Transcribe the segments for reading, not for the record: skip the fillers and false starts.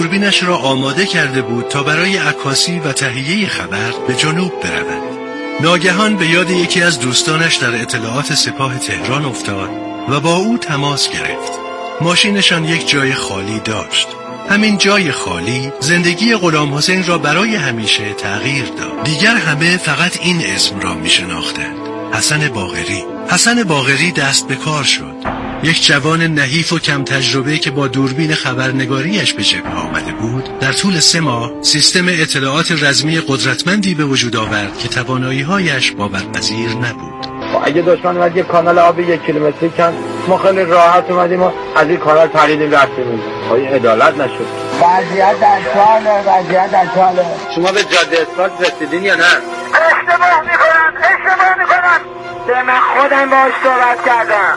دوربینش را آماده کرده بود تا برای عکاسی و تهیه خبر به جنوب برود. ناگهان به یاد یکی از دوستانش در اطلاعات سپاه تهران افتاد و با او تماس گرفت. ماشینشان یک جای خالی داشت. همین جای خالی زندگی غلام حسین را برای همیشه تغییر داد. دیگر همه فقط این اسم را می شناختند: حسن باقری. حسن باقری دست به کار شد. یک جوان نحیف و کم تجربه که با دوربین خبرنگاریش به جبهه آمده بود، در طول 3 ماه سیستم اطلاعات رزمی قدرتمندی به وجود آورد که توانایی‌هایش باورپذیر نبود. اگه دشمن اومد یه کانال آبی 1 کیلومتری کن، ما خیلی راحت اومدیم و از این کانال پریدیم رفتیم. این عدالت نشد. وضعیت در حاله. شما به جاده اسفالت رسیدین یا نه؟ اشتباه میکنن. به من خودم باهاش صحبت کردم.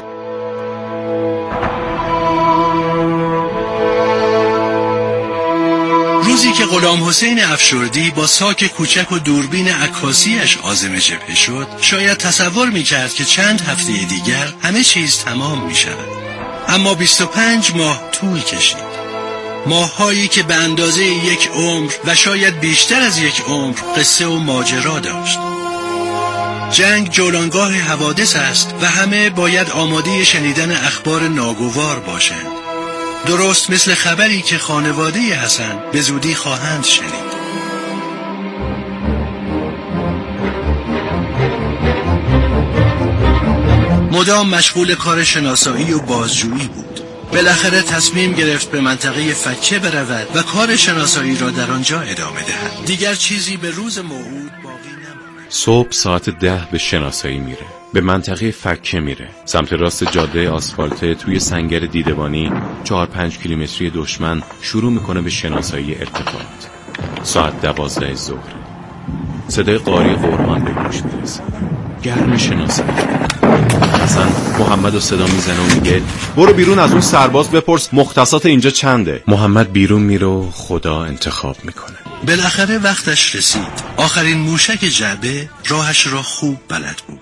روزی که غلام حسین افشردی با ساک کوچک و دوربین عکاسیش عازم جبهه شد، شاید تصور میکرد که چند هفته دیگر همه چیز تمام میشود. اما 25 ماه طول کشید. ماه‌هایی که به اندازه 1 عمر و شاید بیشتر از 1 عمر قصه و ماجرا داشت. جنگ جولانگاه حوادث است و همه باید آماده شنیدن اخبار ناگوار باشند. درست مثل خبری که خانواده حسن به زودی خواهند شنید. مدام مشغول کار شناسایی و بازجویی بود. بالاخره تصمیم گرفت به منطقه فکه برود و کار شناسایی را در آنجا ادامه دهد. دیگر چیزی به روز موعود باقی نماند. صبح ساعت 10 به شناسایی میره. به منطقه فکه میره. سمت راست جاده آسفالته توی سنگر دیدبانی 4-5 کیلومتری دشمن شروع میکنه به شناسایی ارتفاعات. ساعت 12 ظهر. صدای قاری قرآن به گوش میرسه. گرم شناسایی. حسن محمد رو صدا میزنه و میگه برو بیرون از اون سرباز بپرس مختصات اینجا چنده. محمد بیرون میره و خدا انتخاب میکنه. بالاخره وقتش رسید. آخرین موشک جعبه راهش را خوب بلد بود.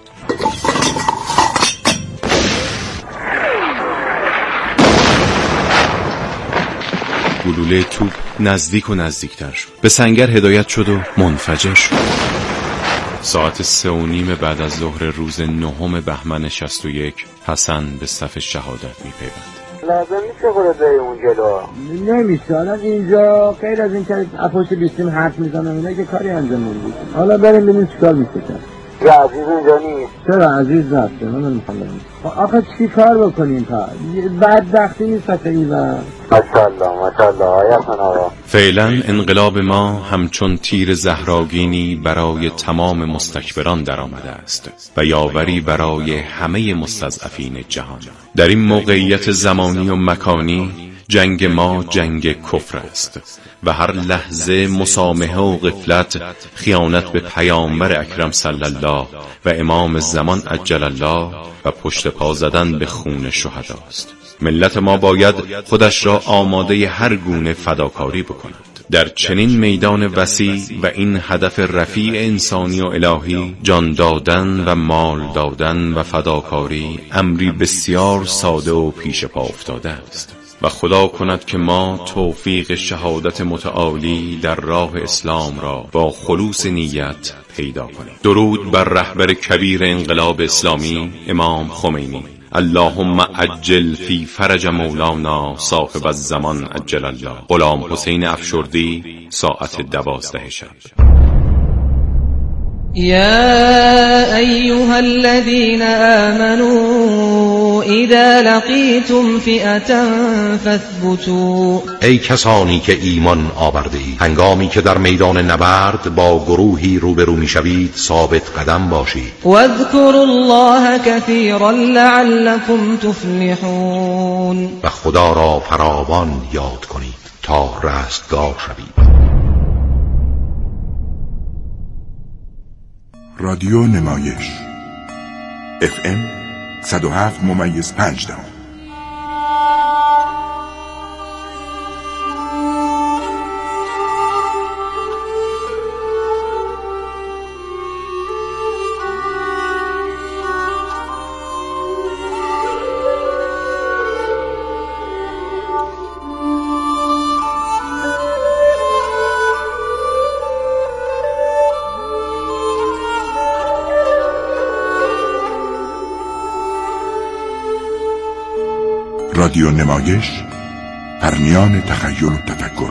گلوله توپ نزدیک و نزدیکتر شد. به سنگر هدایت شد و منفجر شد. ساعت 3:30 بعد از ظهر روز 9 بهمن 61 حسن به صف شهادت میپیوند. لازم نیست خود به اون جلو. نمیشه. الان اینجا غیر از این که اپوش بیستیم حرف میزنم اینا که کاری انجام نمیدید. حالا بریم ببینیم چیکار میشه کرد. عزیز اینجا نیست. چرا عزیز نسته؟ من نمیخوام بریم. آخه چی کار بکنیم تا؟ بدبختی نیست این. ماشاءالله آیتون آقا. فعلا انقلاب ما همچون تیر زهراگینی برای تمام مستکبران در آمده است و یاوری برای همه مستضعفین جهان. در این موقعیت زمانی و مکانی جنگ ما جنگ کفر است و هر لحظه مسامحه و غفلت خیانت به پیامبر اکرم صلی الله و امام زمان عجل الله و پشت پا زدن به خون شهداست. ملت ما باید خودش را آماده هر گونه فداکاری بکند. در چنین میدان وسیع و این هدف رفیع انسانی و الهی جان دادن و مال دادن و فداکاری امری بسیار ساده و پیش پا افتاده است و خدا کند که ما توفیق شهادت متعالی در راه اسلام را با خلوص نیت پیدا کنیم. درود بر رهبر کبیر انقلاب اسلامی امام خمینی. اللهم عجل فی فرج مولانا صاحب الزمان عجل الله. غلام حسین افشردی ساعت 12 شب. يا أيها الذين آمنوا إذا لقيتم فئة فاثبتوا. ای کسانی که ایمان آورده اید هنگامی که در میدان نبرد با گروهی روبرو میشوید ثابت قدم باشید. واذكروا الله كثيرا لعلكم تفلحون. و خدا را فراوان یاد کنید تا رستگار شوید. رادیو نمایش FM 107.5. رادیو نمایش، در میان تخیل و تفکر.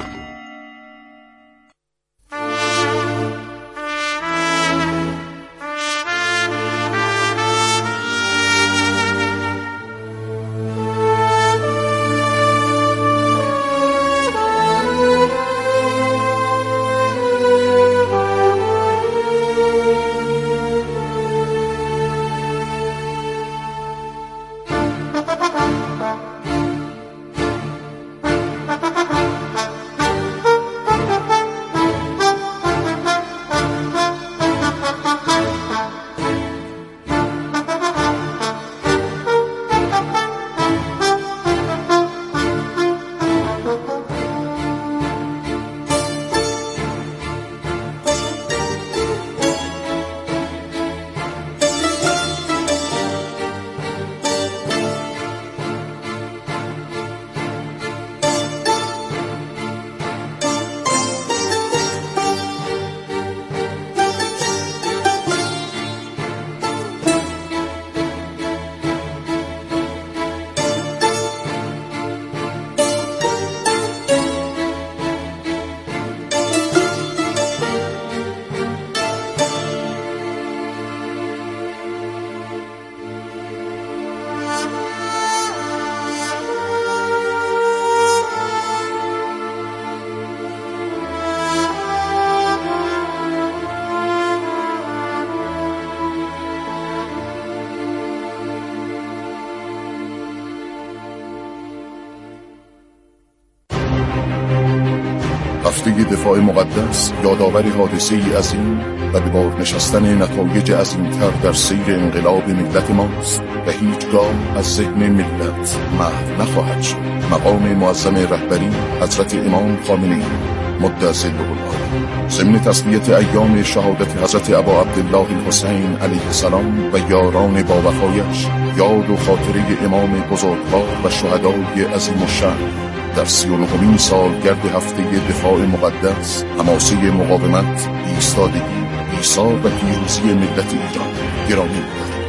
هفته دفاع مقدس یادآور حادثه‌ای عظیم و به بار نشستن نتایج عظیم‌تر در سیر انقلاب ملت ماست و هیچگاه از ذهن ملت محو نخواهد شد. مقام معظم رهبری حضرت امام خامنه‌ای مدعی الله ضمن تسلیت ایام شهادت حضرت ابا عبدالله الحسین علیه السلام و یاران با وفایش، یاد و خاطره امام بزرگوار و شهدای عظیم الشأن در 39مین سالگرد هفته دفاع مقدس، حماسه مقاومت، ایستادگی، ایثار و پیروزی ملت ایران گرامی می‌داریم.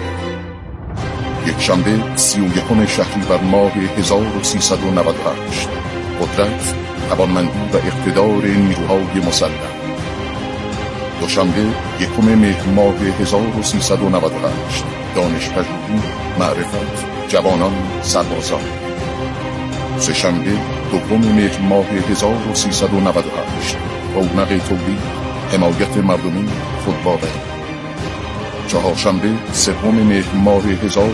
یکشنبه 31 شهریور ماه 1398 قدرت، توانمندی و اقتدار نیروهای مسلح. دوشنبه 1 مهر ماه 1398 دانش‌پژوهی، معرفت، جوانان، سربازان. سه‌شنبه 2 مهر ماه 1398 رونق تولید، حمایت مردمی، خودباوری. چهارشنبه 3 مهر ماه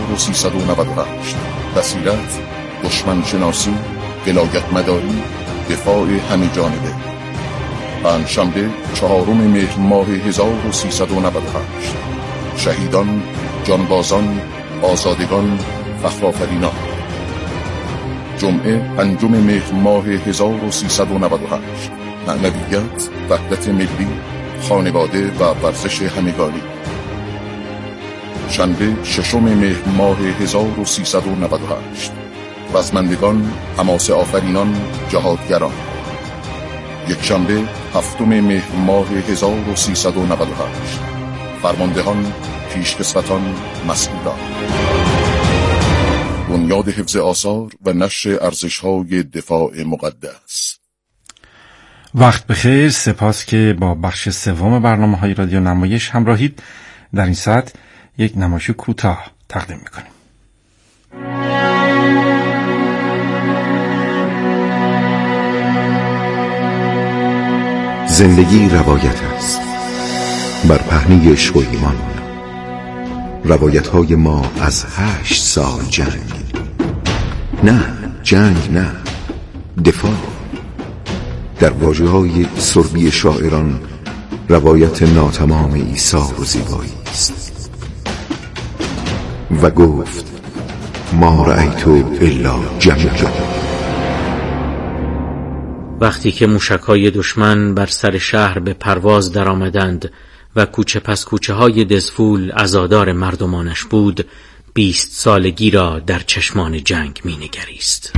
1398 بصیرت، دشمن شناسی، ولایت مداری، دفاع همه جانبه. پنجشنبه 4 مهر ماه 1398 شهیدان، جانبازان، آزادگان، فخرآفرینان. جمعه 5 مهر ماه 1398 معنویت، وحدت ملی، خانواده و ورزش همگانی. شنبه 6 مهر ماه 1398 رزمندگان، حماسه آفرینان، جهادگران. یکشنبه 7 مهر ماه 1398 فرماندهان، پیشکسوتان، مسئولان. بنیاد حفظ آثار و نشر ارزش‌های دفاع مقدس. وقت بخیر، سپاس که با بخش سوم برنامه‌های رادیو نمایش همراهید. در این ساعت یک نمایش کوتاه تقدیم می‌کنیم. زندگی روایت است، بر پهنه عشق و ایمان. روایت‌های ما از 8 سال جنگ، نه جنگ نه، دفاع. در واژه‌های سربی شاعران روایت ناتمام ایثار و زیبایی است. و گفت ما رأیت الا جمعا. وقتی که موشک‌های دشمن بر سر شهر به پرواز درآمدند و کوچه پس کوچه های دزفول عزادار مردمانش بود، 20 سالگی را در چشمان جنگ می نگریست.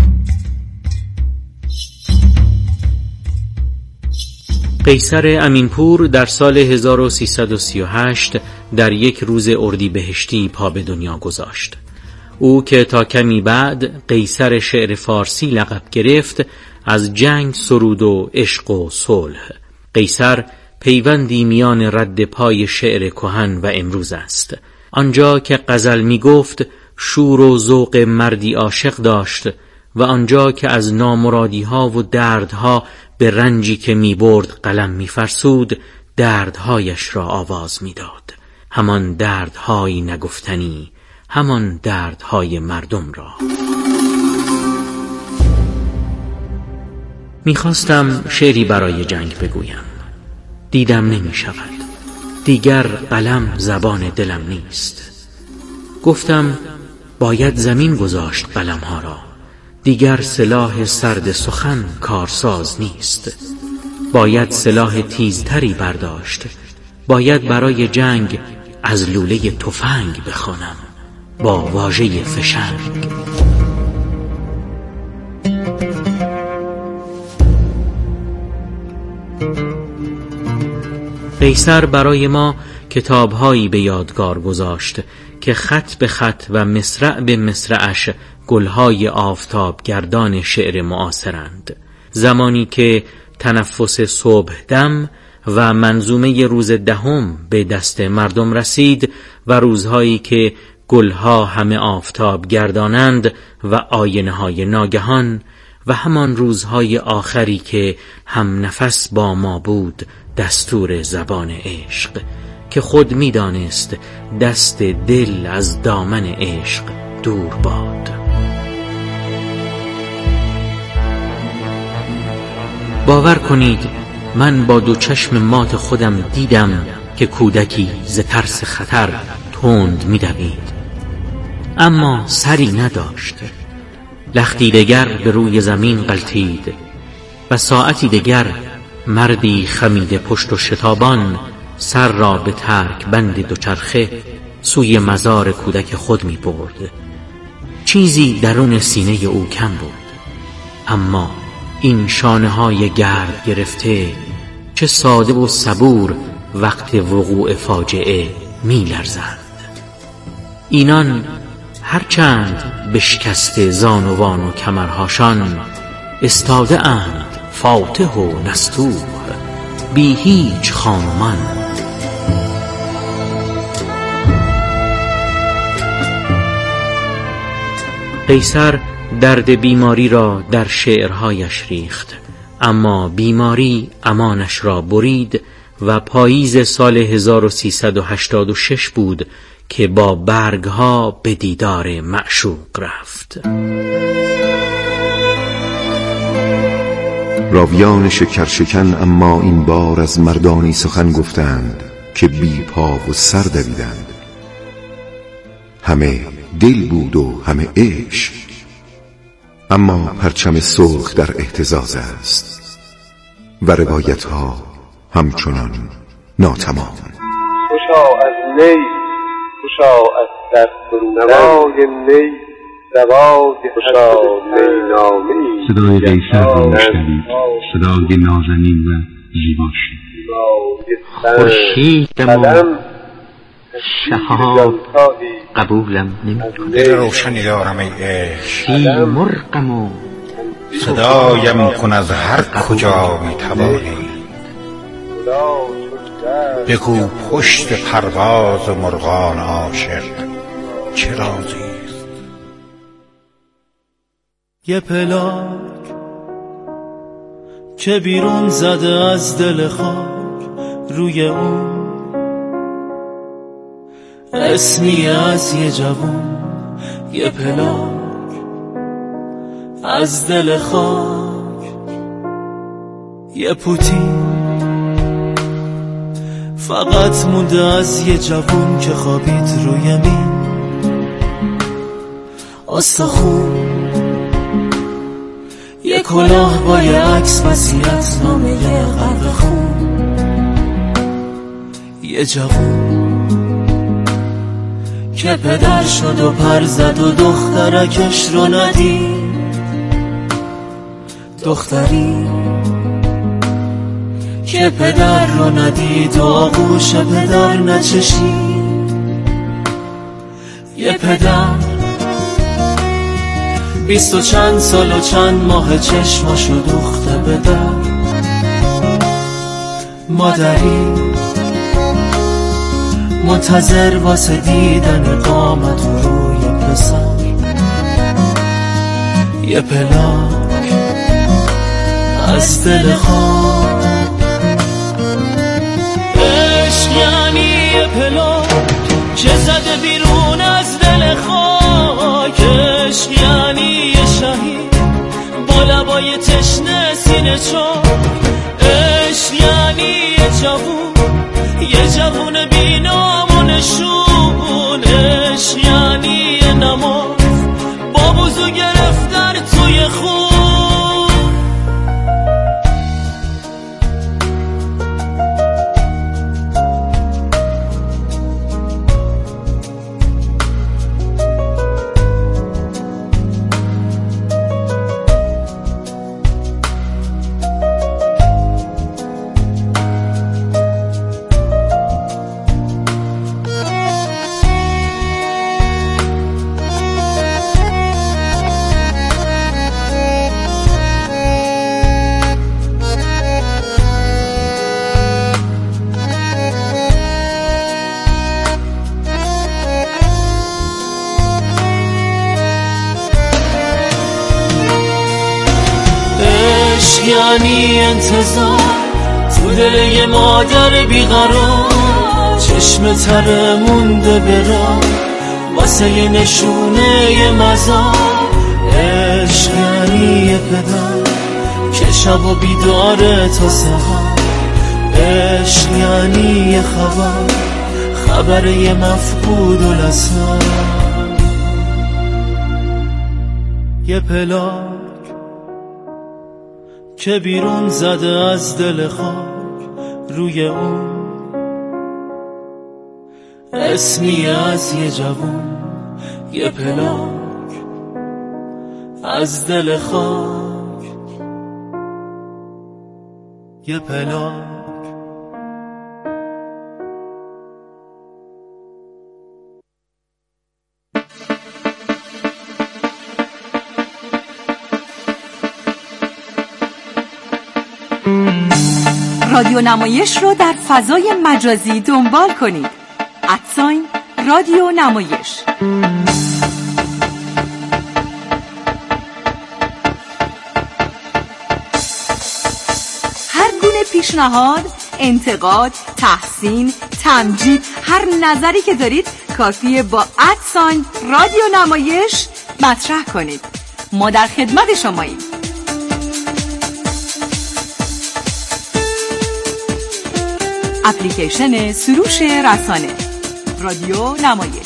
قیصر امینپور در سال 1338 در یک روز اردیبهشتی پا به دنیا گذاشت. او که تا کمی بعد قیصر شعر فارسی لقب گرفت، از جنگ سرود و عشق و صلح. قیصر پیوندی میان رد پای شعر کهن و امروز است. آنجا که غزل می گفت شور و ذوق مردی عاشق داشت و آنجا که از نامرادیها و دردها به رنجی که می برد قلم می فرسود، دردهایش را آواز می داد. همان دردهای نگفتنی، همان دردهای مردم را. می خواستم شعری برای جنگ بگویم، دیدم نمی شود. دیگر قلم زبان دلم نیست. گفتم باید زمین گذاشت قلم ها را. دیگر سلاح سرد سخن کارساز نیست. باید سلاح تیزتری برداشت. باید برای جنگ از لوله تفنگ بخوانم با واژه فشنگ. قیصر برای ما کتاب‌هایی به یادگار گذاشت که خط به خط و مصرع به مصرعش گلهای آفتاب گردان شعر معاصرند. زمانی که تنفس صبح دم و منظومه روز دهم به دست مردم رسید و روزهایی که گلها همه آفتاب گردانند و آینه‌های ناگهان و همان روزهای آخری که هم نفس با ما بود دستور زبان عشق که خود می دانست دست دل از دامن عشق دور باد. باور کنید من با دو چشم مات خودم دیدم که کودکی ز ترس خطر تند می دوید، اما سری نداشت. لختی دگر به روی زمین غلتید و ساعتی دگر مردی خمیده پشت و شتابان سر را به ترک بند دوچرخه سوی مزار کودک خود می برد. چیزی درون سینه او کم بود، اما این شانه های گرد گرفته چه ساده و صبور وقت وقوع فاجعه می لرزند. اینان هرچند بشکست زانوان و کمرهاشان استاده اند فاتح و نستوه بی هیچ خانمان. قیصر درد بیماری را در شعرهایش ریخت، اما بیماری امانش را برید و پاییز سال 1386 بود که با برگها به دیدار معشوق رفت. راویان شکرشکن اما این بار از مردانی سخن گفتند که بی پا و سر دویدند. همه دل بود و همه عشق، اما پرچم سرخ در اهتزاز است و روایت ها همچنان ناتمام. خوشا از نی، خوشا از در نوای نی، دوای خوشا نینامی. صدای قیصر را میشنوید، صدای نازنین و زیباش. خورشیدم شهاب قبولم نمی‌کند. دل روشنی دارم ای عشق، مرغم و صدایم کن از هر کجا میتوانی. بگو پشت پرواز مرغان عاشق چه رازیست. یه پلاک که بیرون زده از دل خاک، روی اون اسمی از یه جوون. یه پلاک از دل خاک، یه پوتی فقط مونده از یه جوون که خوابید روی مین. آستخون یه کلاه با یه عکس وصیت نامه یه غرق خون. یه جوون که پدر شد و پر زد و دخترکش رو ندید. دختری که پدر رو ندید و آغوش پدر نچشید. یه پدر 20 و چند سال و چند ماه چشماشو دوخته به در. مادری منتظر واسه دیدن قامت و روی پسر. یه پلاک از دل خاک. عشق یعنی یه پلاک که زده بیرون از دل خاک. عشق یعنی یه شهید با لبای تشنه سینه چاک. عشق یعنی یه جوون بی نام و نشون. عشق یعنی یه نماز با وضو گرفتن توی خون. یعنی انتظار تو دل یه مادر بیقرار. چشم تره مونده برا واسه یه نشونه یه مزار. عشق یعنی یه پدر که شب و بیداره تا سحر. عشق یعنی یه خبر یه مفقود و لسان. یه پلاک که بیرون زده از دل خاک. روی اون اسمی از یه جوون. یه پلاک از دل خاک. یه پلاک. رادیو نمایش رو در فضای مجازی دنبال کنید. رادیو نمایش. هر گونه پیشنهاد، انتقاد، تحسین، تمجید، هر نظری که دارید کافیه با رادیو نمایش مطرح کنید. ما در خدمت شماییم. اپلیکیشن سروش رسانه رادیو نمایش.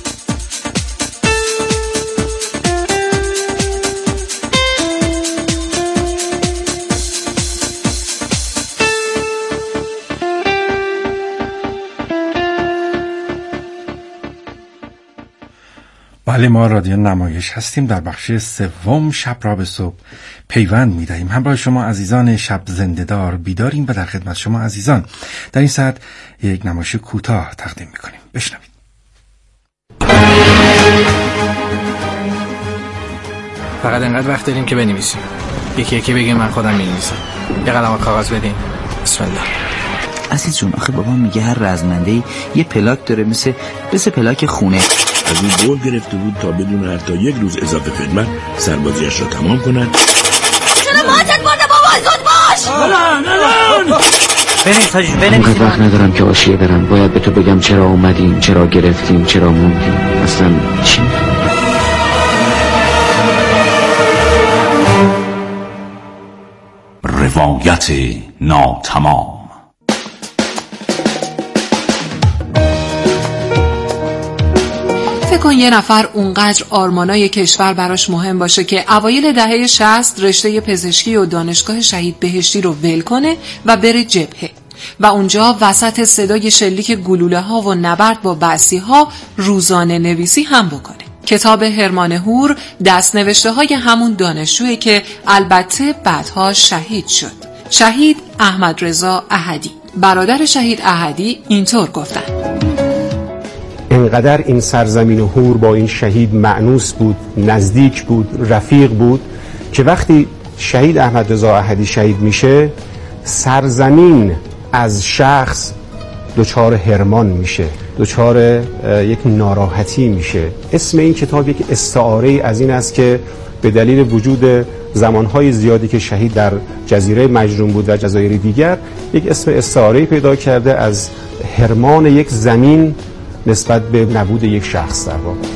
بله، ما رادیو نمایش هستیم. در بخش سوم شب را به صبح پیوند می‌دهیم. همراه شما عزیزان شب زنده‌دار بیداریم و در خدمت شما عزیزان در این ساعت یک نمایش کوتاه تقدیم می‌کنیم. بشنوید. فقط انقدر وقت داریم که بنویسیم. یکی یکی بگیم من خودم می‌نویسم. یه قلم و کاغذ بدین. بسم الله. عزیز جون، آخه بابا میگه هر رزمنده‌ای یه پلاک داره مثل پلاک خونه. از اون قول گرفته بود تا بدون حتی یک روز اضافه خدمت سربازیش را تمام کند. چرا ماتت برده بابا؟ زود باش. بریم. اینقدر وقت ندارم که آشیه برم. باید به تو بگم چرا اومدیم، چرا گرفتیم، چرا موندیم، اصلا چی؟ روایت ناتمام. فکر کن یه نفر اونقدر آرمانای کشور براش مهم باشه که اوایل دهه 60 رشته پزشکی و دانشگاه شهید بهشتی رو ول کنه و بره جبهه و اونجا وسط صدای شلیک گلوله ها و نبرد با بعثی ها روزانه نویسی هم بکنه. کتاب هرمان هور دست نوشته های همون دانشجویی که البته بعدها شهید شد. شهید احمد رضا احدی. برادر شهید احدی اینطور گفتن: انقدر این سرزمین هور با این شهید مأنوس بود، نزدیک بود، رفیق بود که وقتی شهید احمد رضا احدی شهید میشه، سرزمین از شخص دچار هرمان میشه، دچار یک ناراحتی میشه. اسم این کتاب یک استعاره از این است که به دلیل وجود زمانهای زیادی که شهید در جزیره مجنون بود و جزایر دیگر، یک اسم استعاره‌ای پیدا کرده از هرمان یک زمین نسبت به نبود یک شخص در واقع.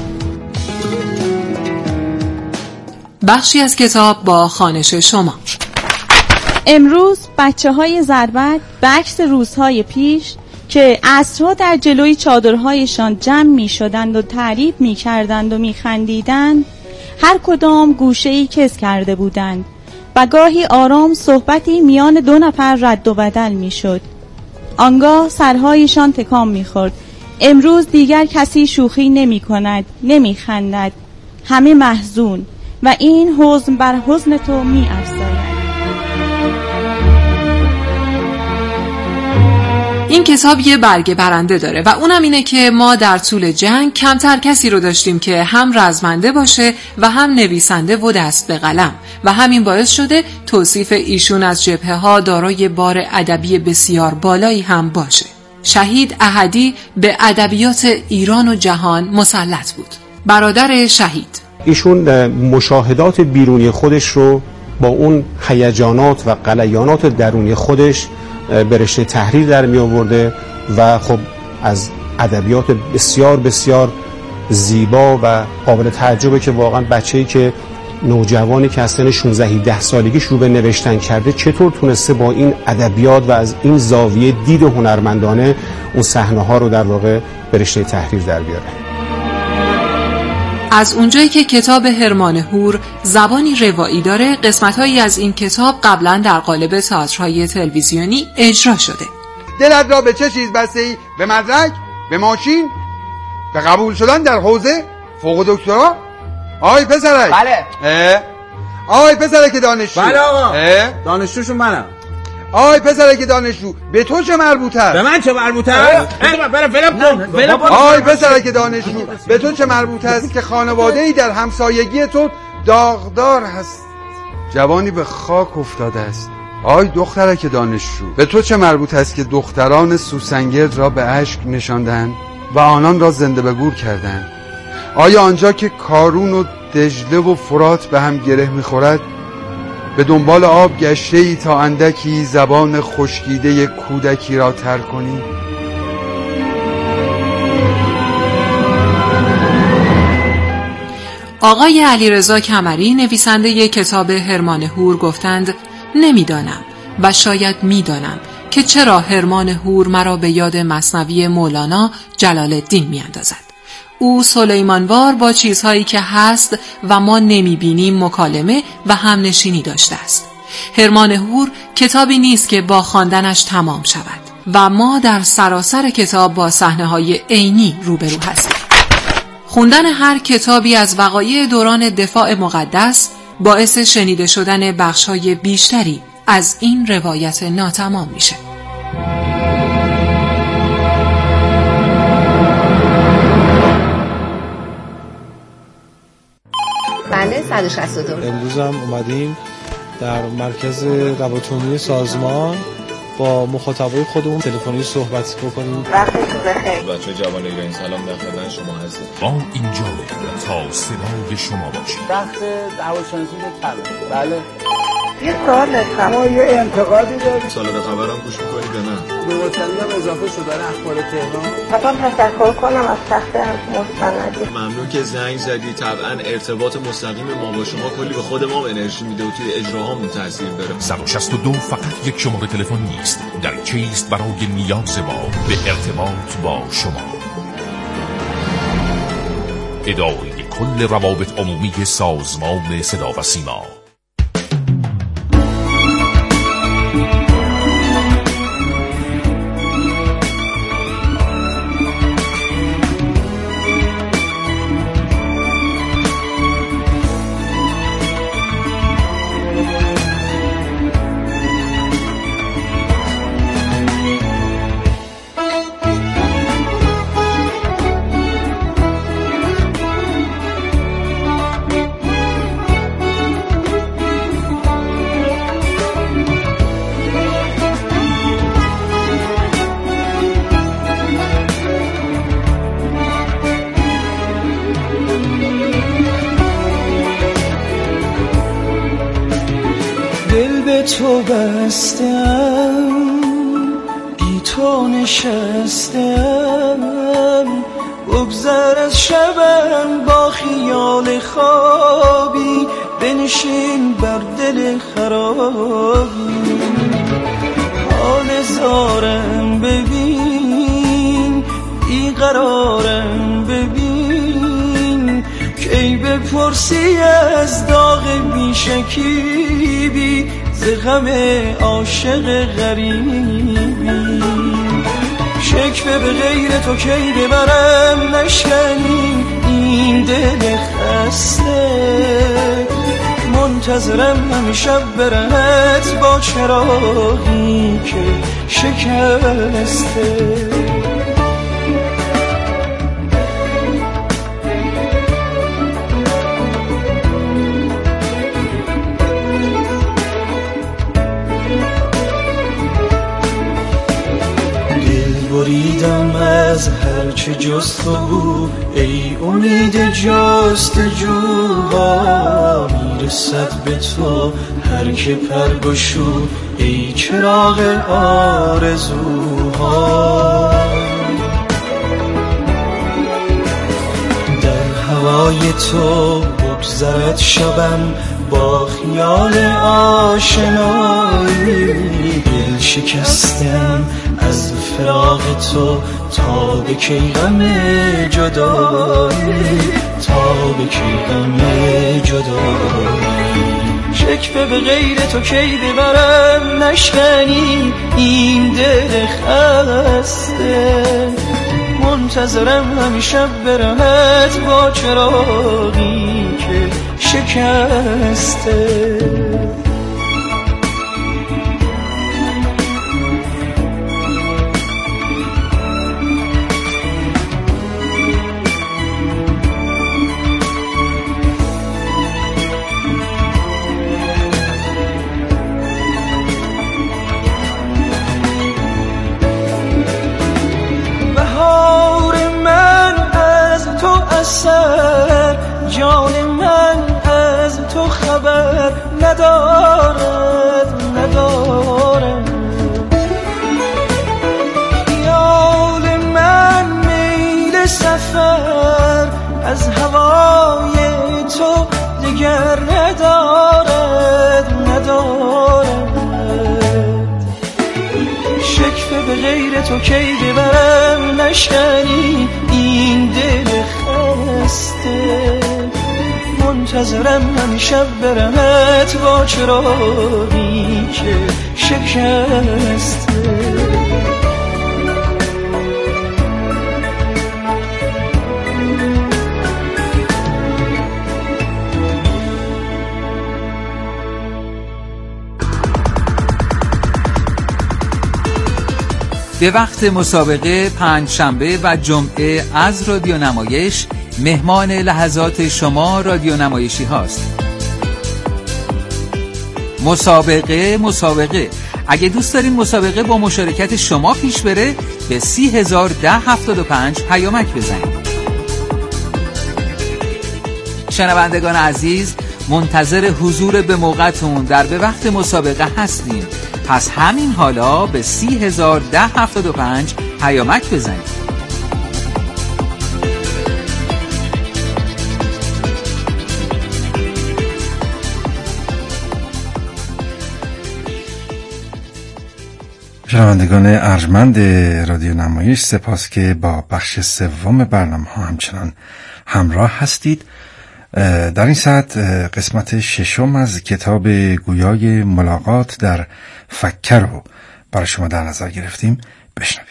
بخشی از کتاب با خوانش شما. امروز بچه‌های ضربت به عکس روزهای پیش که عصرها در جلوی چادرهایشان جمع می شدند و تعریف می کردند و می خندیدند، هر کدام گوشه‌ای کز کرده بودند و گاهی آرام صحبتی میان دو نفر رد و بدل می شد. آنگاه سرهایشان تکان می خورد. امروز دیگر کسی شوخی نمی کند، نمی خندد، همه محزون و این حزن بر حزن تو می افزاید. این کتاب یه برگه برنده داره و اونم اینه که ما در طول جنگ کمتر کسی رو داشتیم که هم رزمنده باشه و هم نویسنده و دست به قلم و همین باعث شده توصیف ایشون از جبهه‌ها دارای بار ادبی بسیار بالایی هم باشه. شهید احدی به ادبیات ایران و جهان مسلط بود. برادر شهید ایشون مشاهدات بیرونی خودش رو با اون هیجانات و غلیانات درونی خودش به رشته تحریر در می آورده و خب از ادبیات بسیار بسیار زیبا و قابل تعجبه که واقعا بچه‌ای که نوجوانی که از سن 16-17 سالگی شروع به نوشتن کرده چطور تونسته با این ادبیات و از این زاویه دید هنرمندانه اون صحنه‌ها رو در واقع به رشته تحریر در بیاره. از اونجایی که کتاب هرمان هور زبانی روایی داره، قسمت‌هایی از این کتاب قبلا در قالب تئاترهای تلویزیونی اجرا شده. دلت را به چه چیز بسته‌ای؟ به مدرک؟ به ماشین؟ به قبول شدن در حوزه؟ فوق دکترا؟ آی پسرک. بله. آی پسرک دانشجو. بله آقا. دانشجوشون منم. آی پسرک دانشجو، به تو چه مربوطه؟ به من چه مربوطه؟ آی پسرک دانشجو، به تو چه مربوطه است که خانواده‌ای در همسایگی تو داغدار هست؟ جوانی به خاک افتاده است. آی دخترک دانشجو، به تو چه مربوط است که دختران سوسنگرد را به اشک نشاندند و آنان را زنده به گور کردند؟ آیا آنجا که کارون و دجله و فرات به هم گره می‌خورد به دنبال آب گشته‌ای تا اندکی زبان خشکیده کودکی را تر کنی؟ آقای علیرضا کمری نویسنده کتاب هرمان هور گفتند نمیدانم و شاید میدانم که چرا هرمان هور مرا به یاد مثنوی مولانا جلال الدین میاندازد. او سلیمانوار با چیزهایی که هست و ما نمیبینیم مکالمه و همنشینی داشته است. هرمان هور کتابی نیست که با خواندنش تمام شود و ما در سراسر کتاب با صحنه‌های عینی روبرو هستیم. خوندن هر کتابی از وقایع دوران دفاع مقدس باعث شنیده شدن بخش‌های بیشتری از این روایت ناتمام میشه. بله 162. امروز هم اومدیم در مرکز روابط سازمان با مخاطبای خودمون تلفنی صحبت بکنیم. وقتتون بخیر. بچه جوان ایران سلام، در خدمت شما هستیم. ما اینجا تا صدای شما باشیم. وقت هواشناسی کمه. بله. یه سوال داشتم. ما یه انتقادی داریم. سالاد خبرم گوش می‌کنید یا نه؟ به وسیله هم اضافه شده اخبار تهران. حتما تشکر کنم از تخت مستندی. ممنون که زنگ زدی. طبعا ارتباط مستقیم ما با شما کلی به خود ما انرژی میده و توی اجراهامون تاثیر داره. 162 فقط یک شماره تلفن نیست. در چیست برای نیاز ما به ارتباط با شما. اداره کل روابط عمومی سازمان صدا و سیما. تو بستم، بی تو نشستم، بگذر از شبم با خیال خوابی، بنشین بر دل خرابی، حال زارم ببین، بیقرارم ببین، کی بپرسی از داغ بیشکیبی، ز غم عاشق غریبی. شکوه به غیر تو کی ببرم، نشکنی این دل خسته، منتظرم همیشه برهت با چراغی که شکسته. بریدم از هرچه جز تو بود، ای امید جستجوها، میرسد به تو هر که پر گشود، ای چراغ آرزوها. در هوای تو بگذرد شبم با خیال آشنایی، دل شکستم از فراق تو تا به کی غم جدایی، تا به کی غم جدایی. شکوه به غیر تو کی ببرم، نشکنی این دل خسته، منتظرم همیشه برهت با چراغی که شکسته. جان من از تو خبر ندارد، ندارد. خیال من میل سفر از هوای تو دیگر ندارد، ندارد. شکوه به غیر تو کی ببرم، نشکنی این دل خسته، منتظرم همیشه برمت با چراغی که شکسته. به وقت مسابقه پنجشنبه و جمعه از رادیو نمایش مهمان لحظات شما رادیو نمایشی هاست. مسابقه اگه دوست دارین مسابقه با مشارکت شما پیش بره، به 301075 پیامک بزنید. شنوندگان عزیز، منتظر حضور به موقعتون در به وقت مسابقه هستیم، پس همین حالا به 301075 پیامک بزنید. شنوندگان ارجمند رادیو نمایش، سپاس که با بخش سوم برنامه ها همچنان همراه هستید. در این ساعت قسمت ششم از کتاب گویای ملاقات در فکه رو برای شما در نظر گرفتیم. بشنوید.